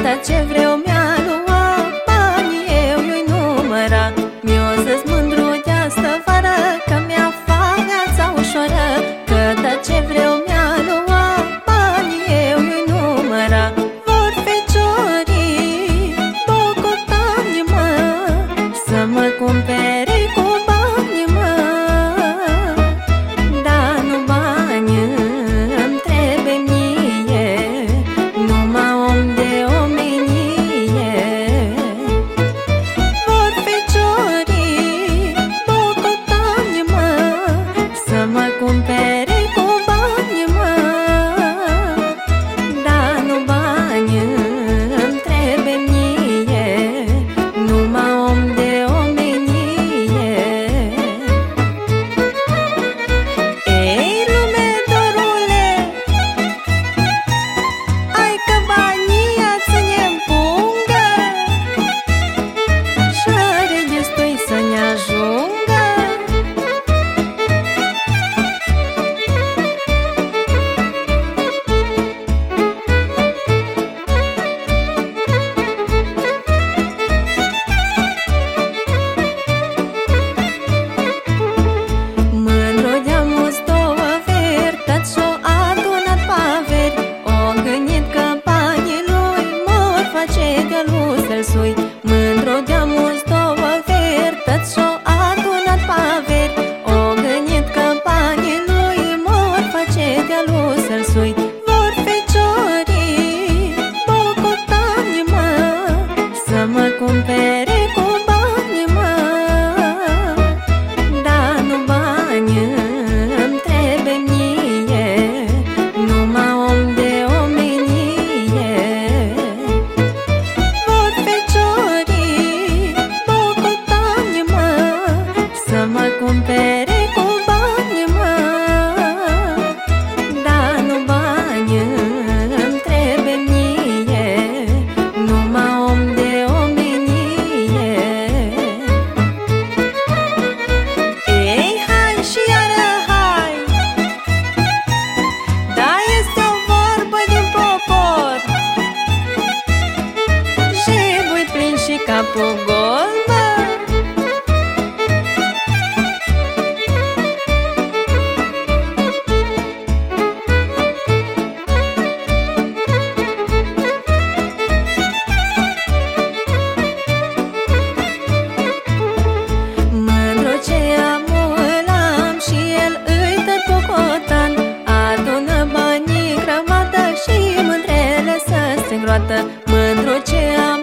tot ce vreau mi-a luat, banii eu-i număra. Mi-o zis mândru de asta vară că mi-a fac viața ușoară, că tot ce vreau mi-a luat, banii eu-i număra. Vor feciorii bocotani, mă, să mă cumpere cu bani, mă. Dar nu bani îmi trebuie mie, numai om de omenie. Vor feciorii bocotani, mă, să mă cumpere cu bani, mă. Dar nu bani îmi trebuie mie, numai om de omenie. Ei, lume, dorule, ai că banii să ne împungă și are destui să ne ajungă. Mândru de-amus două veri, tot și-o adunat paveri. O gândit că banii lui mor face de lui să-l sui. Mândru de-amus două veri, tot și-o adunat paveri. O gândit că banii lui mor face de lui să-l sui. Vor feciorii bocotani, mă, să mă cumpere cu bani, mă. Dar nu bani îmi trebuie mie, numai om de omenie. Vor feciorii bocotani, mă, să mă cumpere cu bani, mă. Dar nu bani îmi trebuie mie, numai om de omenie. Ei, hai și iară hai, da, este o vorbă din popor, jebui plin și capul gol, mă. Mândru ce amul am și el îi dă pocotan, adună banii grămadă și mândrele să se îngroată. Mândru ce am